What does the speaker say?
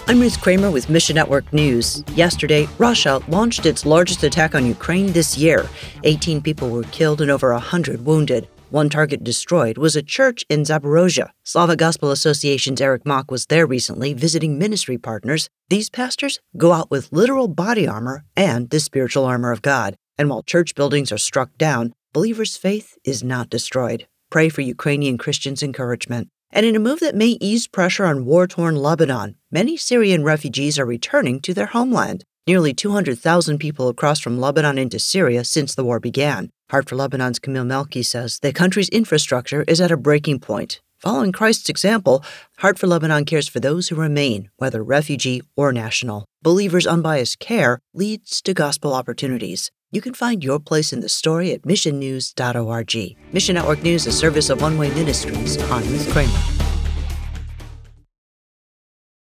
I'm Ruth Kramer with Mission Network News. Yesterday, Russia launched its largest attack on Ukraine this year. 18 people were killed and over 100 wounded. One target destroyed was a church in Zaporozhye. Slavic Gospel Association's Eric Mock was there recently visiting ministry partners. These pastors go out with literal body armor and the spiritual armor of God. And while church buildings are struck down, believers' faith is not destroyed. Pray for Ukrainian Christians' encouragement. And in a move that may ease pressure on war-torn Lebanon, many Syrian refugees are returning to their homeland. Nearly 200,000 people have crossed from Lebanon into Syria since the war began. Heart for Lebanon's Camille Melki says the country's infrastructure is at a breaking point. Following Christ's example, Heart for Lebanon cares for those who remain, whether refugee or national. Believers' unbiased care leads to gospel opportunities. You can find your place in the story at missionnews.org. Mission Network News, a service of One Way Ministries. I'm Ruth Kramer.